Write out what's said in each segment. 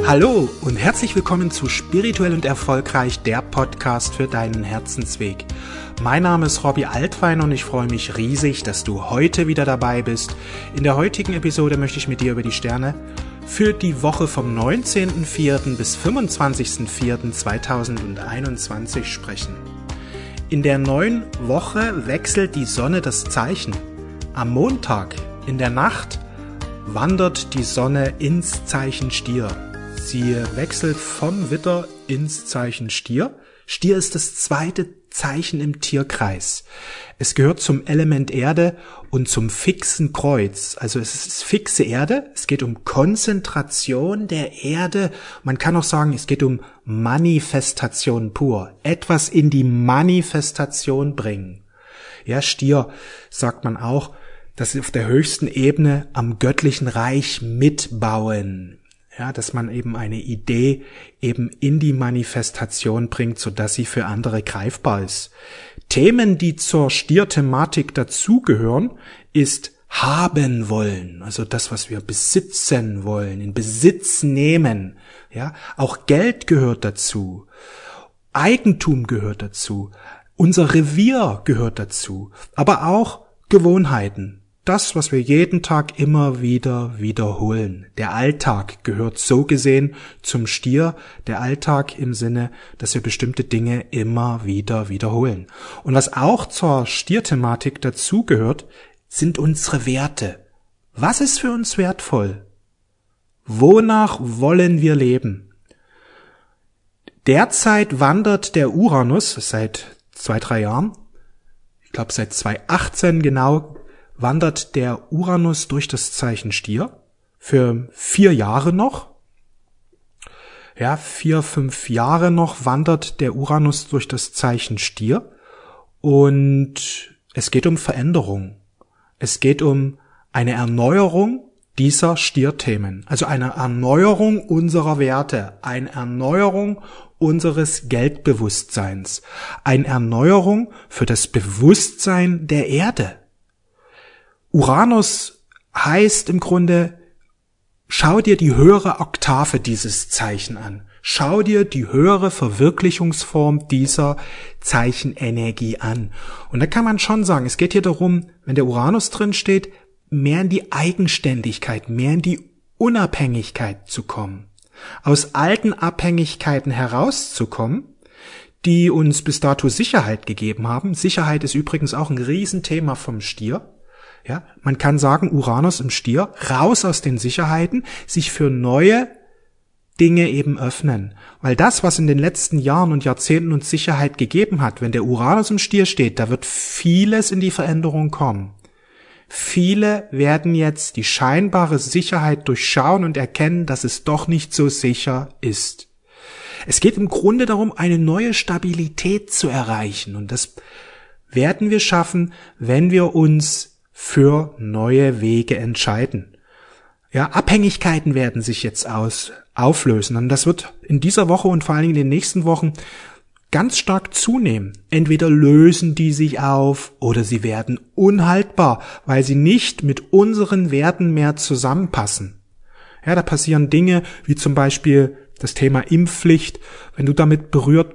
Hallo und herzlich willkommen zu Spirituell und Erfolgreich, der Podcast für deinen Herzensweg. Mein Name ist Robby Altwein und ich freue mich riesig, dass du heute wieder dabei bist. In der heutigen Episode möchte ich mit dir über die Sterne für die Woche vom 19.04. bis 25.04.2021 sprechen. In der neuen Woche wechselt die Sonne das Zeichen. Am Montag in der Nacht wandert die Sonne ins Zeichen Stier. Sie wechselt vom Widder ins Zeichen Stier. Stier ist das zweite Zeichen im Tierkreis. Es gehört zum Element Erde und zum fixen Kreuz. Also es ist fixe Erde. Es geht um Konzentration der Erde. Man kann auch sagen, es geht um Manifestation pur. Etwas in die Manifestation bringen. Ja, Stier sagt man auch, dass sie auf der höchsten Ebene am göttlichen Reich mitbauen. Ja, dass man eben eine Idee eben in die Manifestation bringt, sodass sie für andere greifbar ist. Themen, die zur Stier-Thematik dazugehören, ist haben wollen, also das, was wir besitzen wollen, in Besitz nehmen. Ja, auch Geld gehört dazu, Eigentum gehört dazu, unser Revier gehört dazu, aber auch Gewohnheiten. Das, was wir jeden Tag immer wieder wiederholen. Der Alltag gehört so gesehen zum Stier. Der Alltag im Sinne, dass wir bestimmte Dinge immer wieder wiederholen. Und was auch zur Stierthematik dazugehört, sind unsere Werte. Was ist für uns wertvoll? Wonach wollen wir leben? Derzeit wandert der Uranus seit 2-3 Jahren, ich glaube seit 2018 genau, wandert der Uranus durch das Zeichen Stier für 4 Jahre noch. Ja, 4-5 Jahre noch wandert der Uranus durch das Zeichen Stier. Und es geht um Veränderung. Es geht um eine Erneuerung dieser Stierthemen. Also eine Erneuerung unserer Werte, eine Erneuerung unseres Geldbewusstseins, eine Erneuerung für das Bewusstsein der Erde. Uranus heißt im Grunde, schau dir die höhere Oktave dieses Zeichen an. Schau dir die höhere Verwirklichungsform dieser Zeichenenergie an. Und da kann man schon sagen, es geht hier darum, wenn der Uranus drin steht, mehr in die Eigenständigkeit, mehr in die Unabhängigkeit zu kommen. Aus alten Abhängigkeiten herauszukommen, die uns bis dato Sicherheit gegeben haben. Sicherheit ist übrigens auch ein Riesenthema vom Stier. Ja, man kann sagen, Uranus im Stier, raus aus den Sicherheiten, sich für neue Dinge eben öffnen. Weil das, was in den letzten Jahren und Jahrzehnten uns Sicherheit gegeben hat, wenn der Uranus im Stier steht, da wird vieles in die Veränderung kommen. Viele werden jetzt die scheinbare Sicherheit durchschauen und erkennen, dass es doch nicht so sicher ist. Es geht im Grunde darum, eine neue Stabilität zu erreichen. Und das werden wir schaffen, wenn wir uns für neue Wege entscheiden. Ja, Abhängigkeiten werden sich jetzt auflösen. Und das wird in dieser Woche und vor allen Dingen in den nächsten Wochen ganz stark zunehmen. Entweder lösen die sich auf oder sie werden unhaltbar, weil sie nicht mit unseren Werten mehr zusammenpassen. Ja, da passieren Dinge wie zum Beispiel das Thema Impfpflicht. Wenn du damit berührt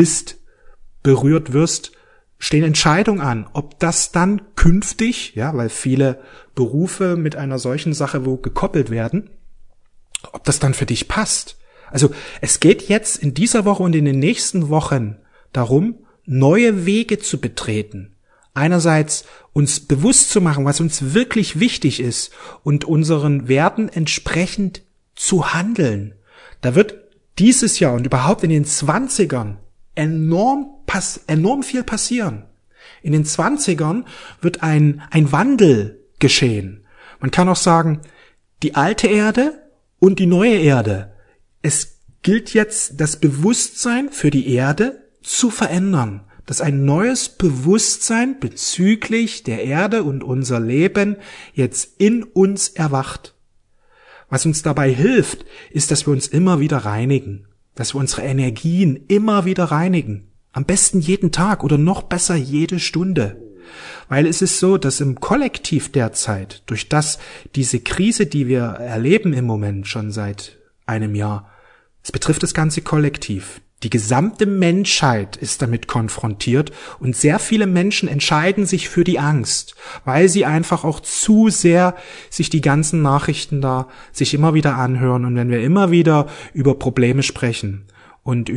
wirst, stehen Entscheidungen an, ob das dann künftig, ja, weil viele Berufe mit einer solchen Sache wo gekoppelt werden, ob das dann für dich passt. Also es geht jetzt in dieser Woche und in den nächsten Wochen darum, neue Wege zu betreten. Einerseits uns bewusst zu machen, was uns wirklich wichtig ist und unseren Werten entsprechend zu handeln. Da wird dieses Jahr und überhaupt in den 20ern enorm viel passieren. In den 20ern wird ein Wandel geschehen. Man kann auch sagen, die alte Erde und die neue Erde. Es gilt jetzt, das Bewusstsein für die Erde zu verändern. Dass ein neues Bewusstsein bezüglich der Erde und unser Leben jetzt in uns erwacht. Was uns dabei hilft, ist, dass wir uns immer wieder reinigen. Dass wir unsere Energien immer wieder reinigen. Am besten jeden Tag oder noch besser jede Stunde. Weil es ist so, dass im Kollektiv derzeit, durch das diese Krise, die wir erleben im Moment schon seit einem Jahr, Es betrifft das ganze Kollektiv. Die gesamte Menschheit ist damit konfrontiert und sehr viele Menschen entscheiden sich für die Angst, weil sie einfach auch zu sehr sich die ganzen Nachrichten da sich immer wieder anhören. Und wenn wir immer wieder über Probleme sprechen und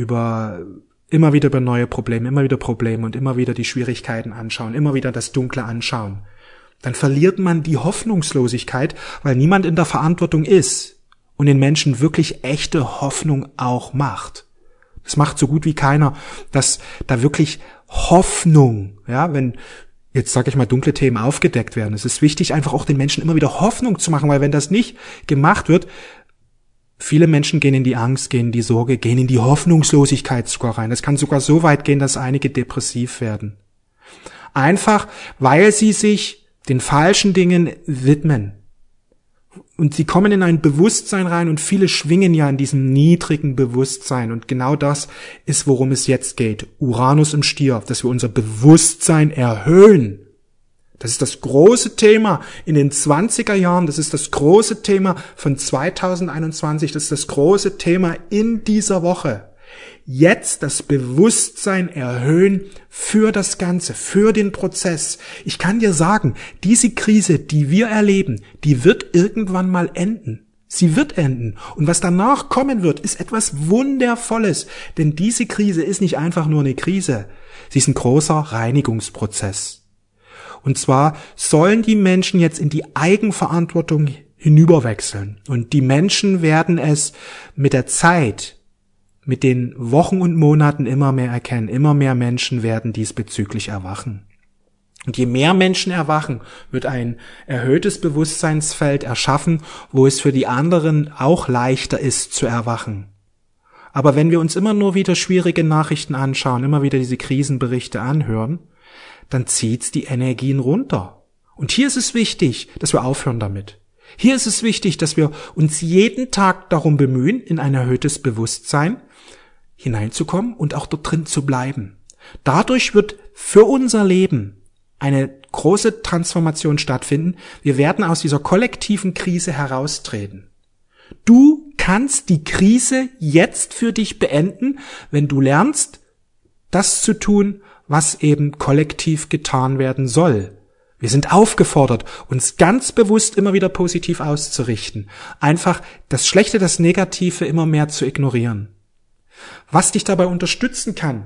immer wieder über neue Probleme, immer wieder Probleme und immer wieder die Schwierigkeiten anschauen, immer wieder das Dunkle anschauen, dann verliert man die Hoffnungslosigkeit, weil niemand in der Verantwortung ist und den Menschen wirklich echte Hoffnung auch macht. Es macht so gut wie keiner, dass da wirklich Hoffnung, ja, wenn jetzt, sage ich mal, dunkle Themen aufgedeckt werden. Es ist wichtig, einfach auch den Menschen immer wieder Hoffnung zu machen, weil wenn das nicht gemacht wird, viele Menschen gehen in die Angst, gehen in die Sorge, gehen in die Hoffnungslosigkeit sogar rein. Es kann sogar so weit gehen, dass einige depressiv werden. Einfach, weil sie sich den falschen Dingen widmen. Und sie kommen in ein Bewusstsein rein und viele schwingen ja in diesem niedrigen Bewusstsein. Und genau das ist, worum es jetzt geht. Uranus im Stier, dass wir unser Bewusstsein erhöhen. Das ist das große Thema in den 20er Jahren. Das ist das große Thema von 2021. Das ist das große Thema in dieser Woche. Jetzt das Bewusstsein erhöhen für das Ganze, für den Prozess. Ich kann dir sagen, diese Krise, die wir erleben, die wird irgendwann mal enden. Sie wird enden. Und was danach kommen wird, ist etwas Wundervolles. Denn diese Krise ist nicht einfach nur eine Krise. Sie ist ein großer Reinigungsprozess. Und zwar sollen die Menschen jetzt in die Eigenverantwortung hinüberwechseln. Und die Menschen werden es mit der Zeit, mit den Wochen und Monaten immer mehr erkennen. Immer mehr Menschen werden diesbezüglich erwachen. Und je mehr Menschen erwachen, wird ein erhöhtes Bewusstseinsfeld erschaffen, wo es für die anderen auch leichter ist zu erwachen. Aber wenn wir uns immer nur wieder schwierige Nachrichten anschauen, immer wieder diese Krisenberichte anhören, dann zieht's die Energien runter. Und hier ist es wichtig, dass wir aufhören damit. Hier ist es wichtig, dass wir uns jeden Tag darum bemühen, in ein erhöhtes Bewusstsein hineinzukommen und auch dort drin zu bleiben. Dadurch wird für unser Leben eine große Transformation stattfinden. Wir werden aus dieser kollektiven Krise heraustreten. Du kannst die Krise jetzt für dich beenden, wenn du lernst, das zu tun, was eben kollektiv getan werden soll. Wir sind aufgefordert, uns ganz bewusst immer wieder positiv auszurichten. Einfach das Schlechte, das Negative immer mehr zu ignorieren. Was dich dabei unterstützen kann?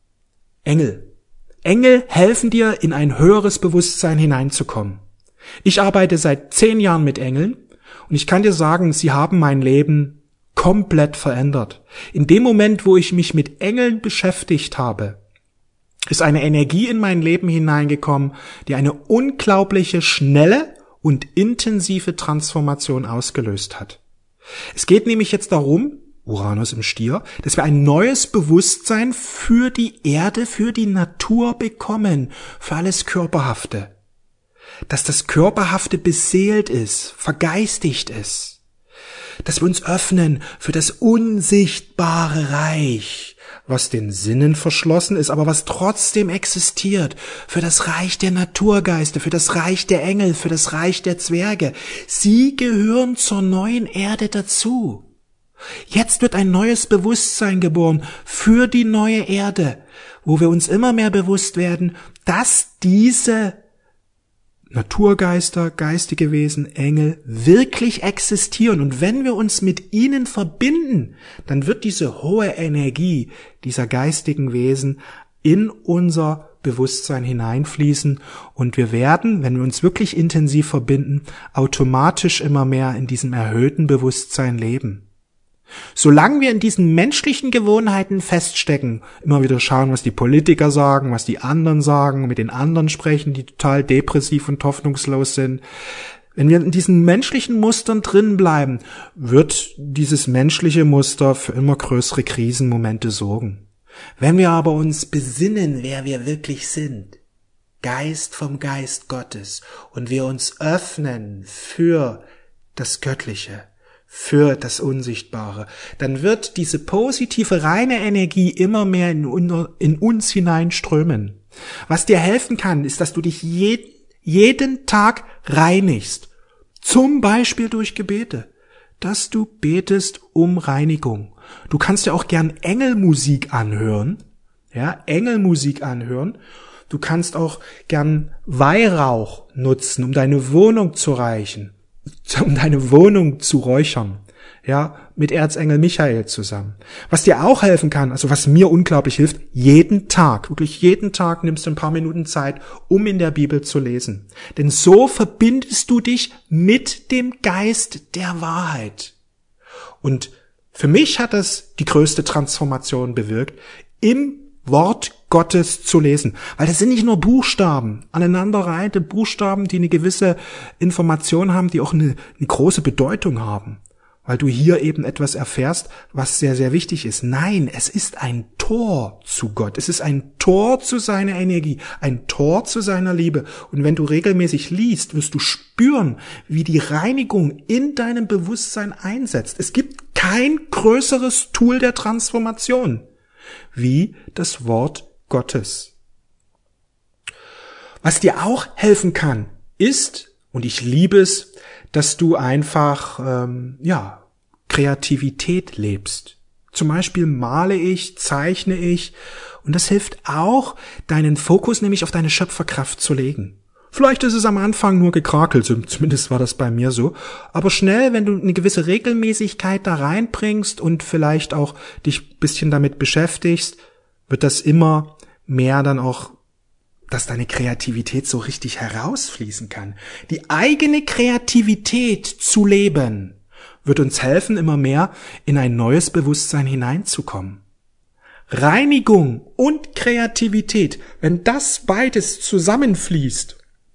Engel. Engel helfen dir, in ein höheres Bewusstsein hineinzukommen. Ich arbeite seit 10 Jahren mit Engeln und ich kann dir sagen, sie haben mein Leben komplett verändert. In dem Moment, wo ich mich mit Engeln beschäftigt habe, ist eine Energie in mein Leben hineingekommen, die eine unglaubliche, schnelle und intensive Transformation ausgelöst hat. Es geht nämlich jetzt darum, Uranus im Stier, dass wir ein neues Bewusstsein für die Erde, für die Natur bekommen, für alles Körperhafte. Dass das Körperhafte beseelt ist, vergeistigt ist. Dass wir uns öffnen für das unsichtbare Reich, was den Sinnen verschlossen ist, aber was trotzdem existiert, für das Reich der Naturgeister, für das Reich der Engel, für das Reich der Zwerge. Sie gehören zur neuen Erde dazu. Jetzt wird ein neues Bewusstsein geboren für die neue Erde, wo wir uns immer mehr bewusst werden, dass diese Naturgeister, geistige Wesen, Engel wirklich existieren. Und wenn wir uns mit ihnen verbinden, dann wird diese hohe Energie dieser geistigen Wesen in unser Bewusstsein hineinfließen und wir werden, wenn wir uns wirklich intensiv verbinden, automatisch immer mehr in diesem erhöhten Bewusstsein leben. Solange wir in diesen menschlichen Gewohnheiten feststecken, immer wieder schauen, was die Politiker sagen, was die anderen sagen, mit den anderen sprechen, die total depressiv und hoffnungslos sind, wenn wir in diesen menschlichen Mustern drin bleiben, wird dieses menschliche Muster für immer größere Krisenmomente sorgen. Wenn wir aber uns besinnen, wer wir wirklich sind, Geist vom Geist Gottes, und wir uns öffnen für das Göttliche, für das Unsichtbare, dann wird diese positive, reine Energie immer mehr in uns hineinströmen. Was dir helfen kann, ist, dass du dich jeden Tag reinigst. Zum Beispiel durch Gebete. dass du betest um Reinigung. Du kannst ja auch gern Engelmusik anhören. Ja, Engelmusik anhören. Du kannst auch gern Weihrauch nutzen, um deine Wohnung zu reichen, um deine Wohnung zu räuchern. Ja, mit Erzengel Michael zusammen. Was dir auch helfen kann, also was mir unglaublich hilft, jeden Tag, wirklich jeden Tag nimmst du ein paar Minuten Zeit, um in der Bibel zu lesen. Denn so verbindest du dich mit dem Geist der Wahrheit. Und für mich hat das die größte Transformation bewirkt, im Wort Gottes zu lesen. Weil das sind nicht nur Buchstaben, aneinanderreihende Buchstaben, die eine gewisse Information haben, die auch eine große Bedeutung haben. Weil du hier eben etwas erfährst, was sehr, sehr wichtig ist. Nein, es ist ein Tor zu Gott. Es ist ein Tor zu seiner Energie, ein Tor zu seiner Liebe. Und wenn du regelmäßig liest, wirst du spüren, wie die Reinigung in deinem Bewusstsein einsetzt. Es gibt kein größeres Tool der Transformation wie das Wort Gottes. Was dir auch helfen kann, ist, und ich liebe es, dass du einfach Kreativität lebst. Zum Beispiel male ich, zeichne ich, und das hilft auch, deinen Fokus nämlich auf deine Schöpferkraft zu legen. Vielleicht ist es am Anfang nur gekrakelt, zumindest war das bei mir so, aber schnell, wenn du eine gewisse Regelmäßigkeit da reinbringst und vielleicht auch dich ein bisschen damit beschäftigst, wird das immer mehr dann auch, dass deine Kreativität so richtig herausfließen kann. Die eigene Kreativität zu leben, wird uns helfen, immer mehr in ein neues Bewusstsein hineinzukommen. Reinigung und Kreativität, wenn das beides zusammenfließt,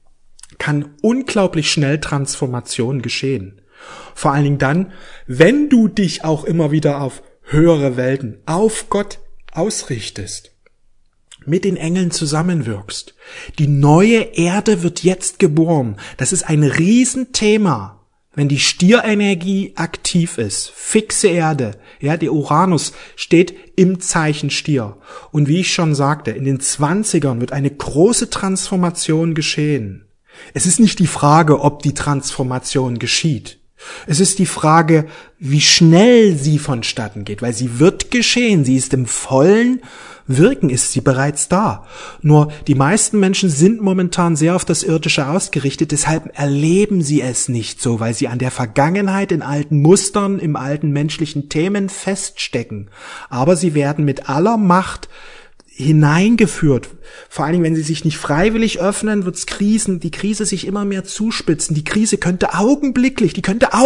kann unglaublich schnell Transformation geschehen. Vor allen Dingen dann, wenn du dich auch immer wieder auf höhere Welten, auf Gott ausrichtest, mit den Engeln zusammenwirkst. Die neue Erde wird jetzt geboren. Das ist ein Riesenthema. Wenn die Stierenergie aktiv ist, fixe Erde, ja, der Uranus steht im Zeichen Stier. Und wie ich schon sagte, in den 20ern wird eine große Transformation geschehen. Es ist nicht die Frage, ob die Transformation geschieht. Es ist die Frage, wie schnell sie vonstatten geht, weil sie wird geschehen, sie ist im vollen Wirken, ist sie bereits da. Nur die meisten Menschen sind momentan sehr auf das Irdische ausgerichtet, deshalb erleben sie es nicht so, weil sie an der Vergangenheit, in alten Mustern, im alten menschlichen Themen feststecken. Aber sie werden mit aller Macht hineingeführt. Vor allen Dingen, wenn sie sich nicht freiwillig öffnen, wird's die Krise sich immer mehr zuspitzen. Die Krise könnte augenblicklich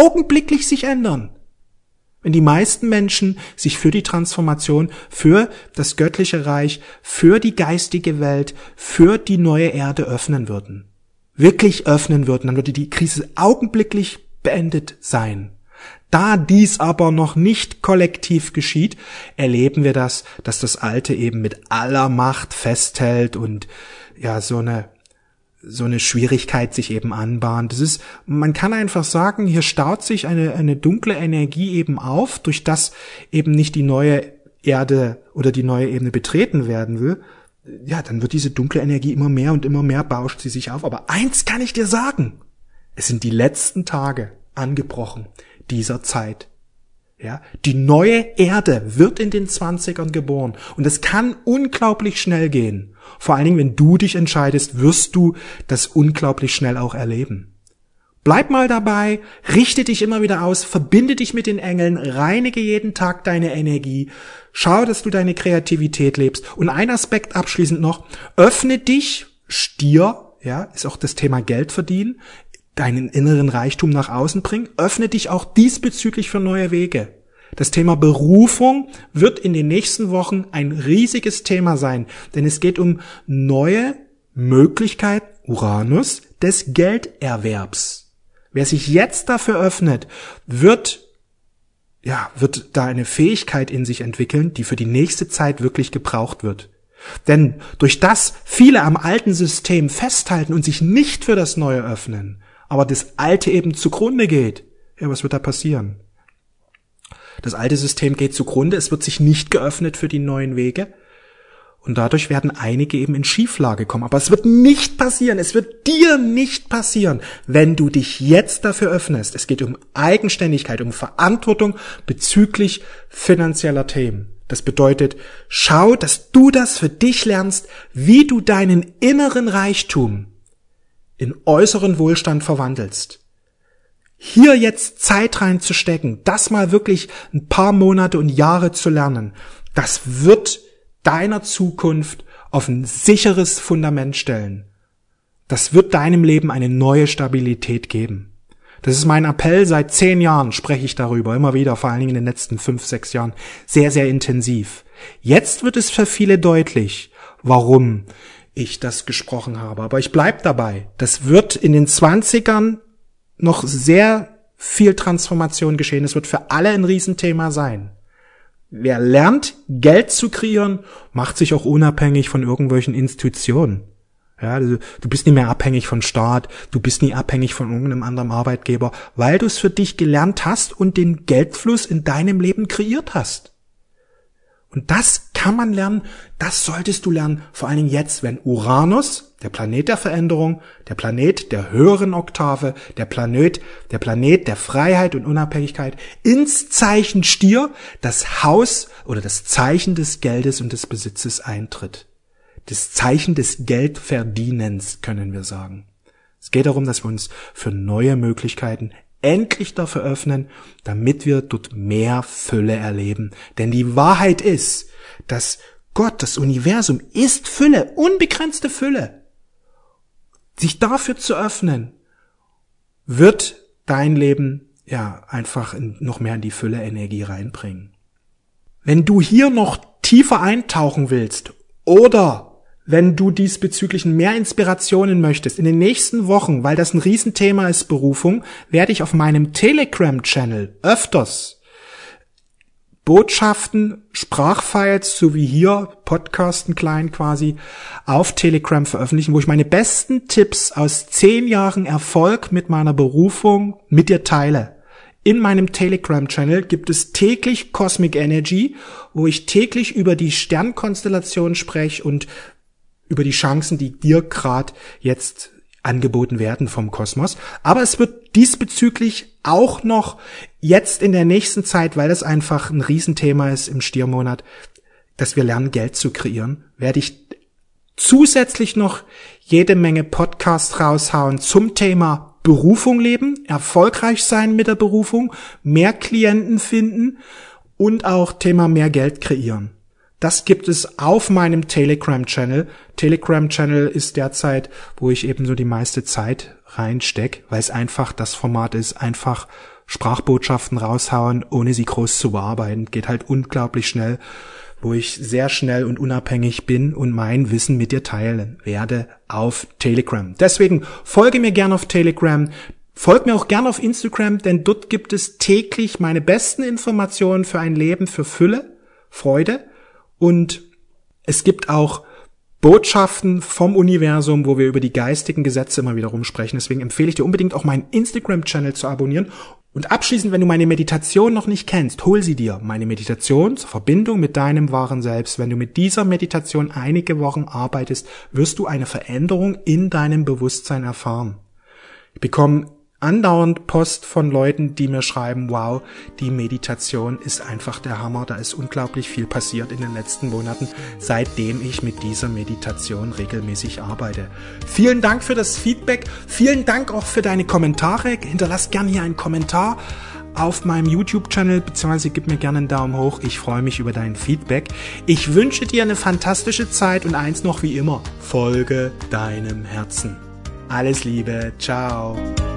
sich ändern. Wenn die meisten Menschen sich für die Transformation, für das göttliche Reich, für die geistige Welt, für die neue Erde öffnen würden. Wirklich öffnen würden, dann würde die Krise augenblicklich beendet sein. Da dies aber noch nicht kollektiv geschieht, erleben wir das, dass das Alte eben mit aller Macht festhält und ja, so eine Schwierigkeit sich eben anbahnt. Das ist, man kann einfach sagen, hier staut sich eine dunkle Energie eben auf, durch das eben nicht die neue Erde oder die neue Ebene betreten werden will. Ja, dann wird diese dunkle Energie immer mehr und immer mehr bauscht sie sich auf. Aber eins kann ich dir sagen. Es sind die letzten Tage angebrochen dieser Zeit. Ja, die neue Erde wird in den 20ern geboren und es kann unglaublich schnell gehen. Vor allen Dingen, wenn du dich entscheidest, wirst du das unglaublich schnell auch erleben. Bleib mal dabei, richte dich immer wieder aus, verbinde dich mit den Engeln, reinige jeden Tag deine Energie, schau, dass du deine Kreativität lebst. Und ein Aspekt abschließend noch, öffne dich, Stier, ja, ist auch das Thema Geld verdienen, deinen inneren Reichtum nach außen bringen, öffne dich auch diesbezüglich für neue Wege. Das Thema Berufung wird in den nächsten Wochen ein riesiges Thema sein, denn es geht um neue Möglichkeiten, Uranus, des Gelderwerbs. Wer sich jetzt dafür öffnet, wird da eine Fähigkeit in sich entwickeln, die für die nächste Zeit wirklich gebraucht wird. Denn durch das viele am alten System festhalten und sich nicht für das Neue öffnen, aber das Alte eben zugrunde geht, ja, was wird da passieren? Das alte System geht zugrunde, es wird sich nicht geöffnet für die neuen Wege Und dadurch werden einige eben in Schieflage kommen. Aber es wird nicht passieren, es wird dir nicht passieren, wenn du dich jetzt dafür öffnest. Es geht um Eigenständigkeit, um Verantwortung bezüglich finanzieller Themen. Das bedeutet, schau, dass du das für dich lernst, wie du deinen inneren Reichtum in äußeren Wohlstand verwandelst. Hier jetzt Zeit reinzustecken, das mal wirklich ein paar Monate und Jahre zu lernen, das wird deiner Zukunft auf ein sicheres Fundament stellen. Das wird deinem Leben eine neue Stabilität geben. Das ist mein Appell, seit 10 Jahren spreche ich darüber, immer wieder, vor allen Dingen in den letzten 5, 6 Jahren, sehr, sehr intensiv. Jetzt wird es für viele deutlich, warum ich das gesprochen habe. Aber ich bleib dabei. Das wird in den 20ern noch sehr viel Transformation geschehen. Es wird für alle ein Riesenthema sein. Wer lernt, Geld zu kreieren, macht sich auch unabhängig von irgendwelchen Institutionen. Ja, du bist nicht mehr abhängig von Staat, du bist nie abhängig von irgendeinem anderen Arbeitgeber, weil du es für dich gelernt hast und den Geldfluss in deinem Leben kreiert hast. Und das kann man lernen, das solltest du lernen, vor allen Dingen jetzt, wenn Uranus, der Planet der Veränderung, der Planet der höheren Oktave, der Planet der Freiheit und Unabhängigkeit, ins Zeichen Stier, das Haus oder das Zeichen des Geldes und des Besitzes eintritt. Das Zeichen des Geldverdienens, können wir sagen. Es geht darum, dass wir uns für neue Möglichkeiten endlich dafür öffnen, damit wir dort mehr Fülle erleben. Denn die Wahrheit ist, dass Gott, das Universum, ist Fülle, unbegrenzte Fülle. Sich dafür zu öffnen, wird dein Leben einfach noch mehr in die Fülle-Energie reinbringen. Wenn du hier noch tiefer eintauchen willst oder wenn du diesbezüglich mehr Inspirationen möchtest, in den nächsten Wochen, weil das ein Riesenthema ist, Berufung, werde ich auf meinem Telegram-Channel öfters Botschaften, Sprachfiles, so wie hier, Podcasten klein quasi, auf Telegram veröffentlichen, wo ich meine besten Tipps aus 10 Jahren Erfolg mit meiner Berufung mit dir teile. In meinem Telegram-Channel gibt es täglich Cosmic Energy, wo ich täglich über die Sternkonstellation spreche und über die Chancen, die dir gerade jetzt angeboten werden vom Kosmos. Aber es wird diesbezüglich auch noch jetzt in der nächsten Zeit, weil das einfach ein Riesenthema ist im Stiermonat, dass wir lernen, Geld zu kreieren, werde ich zusätzlich noch jede Menge Podcasts raushauen zum Thema Berufung leben, erfolgreich sein mit der Berufung, mehr Klienten finden und auch Thema mehr Geld kreieren. Das gibt es auf meinem Telegram-Channel. Telegram-Channel ist derzeit, wo ich eben so die meiste Zeit reinstecke, weil es einfach das Format ist, einfach Sprachbotschaften raushauen, ohne sie groß zu bearbeiten. Geht halt unglaublich schnell, wo ich sehr schnell und unabhängig bin und mein Wissen mit dir teilen werde auf Telegram. Deswegen folge mir gerne auf Telegram. Folgt mir auch gerne auf Instagram, denn dort gibt es täglich meine besten Informationen für ein Leben für Fülle, Freude. Und es gibt auch Botschaften vom Universum, wo wir über die geistigen Gesetze immer wieder rumsprechen. Deswegen empfehle ich dir unbedingt auch meinen Instagram-Channel zu abonnieren. Und abschließend, wenn du meine Meditation noch nicht kennst, hol sie dir. Meine Meditation zur Verbindung mit deinem wahren Selbst. Wenn du mit dieser Meditation einige Wochen arbeitest, wirst du eine Veränderung in deinem Bewusstsein erfahren. Ich bekomme andauernd Post von Leuten, die mir schreiben, wow, die Meditation ist einfach der Hammer, da ist unglaublich viel passiert in den letzten Monaten, seitdem ich mit dieser Meditation regelmäßig arbeite. Vielen Dank für das Feedback, vielen Dank auch für deine Kommentare, hinterlass gerne hier einen Kommentar auf meinem YouTube-Channel, beziehungsweise gib mir gerne einen Daumen hoch, ich freue mich über dein Feedback. Ich wünsche dir eine fantastische Zeit und eins noch wie immer, folge deinem Herzen. Alles Liebe, ciao.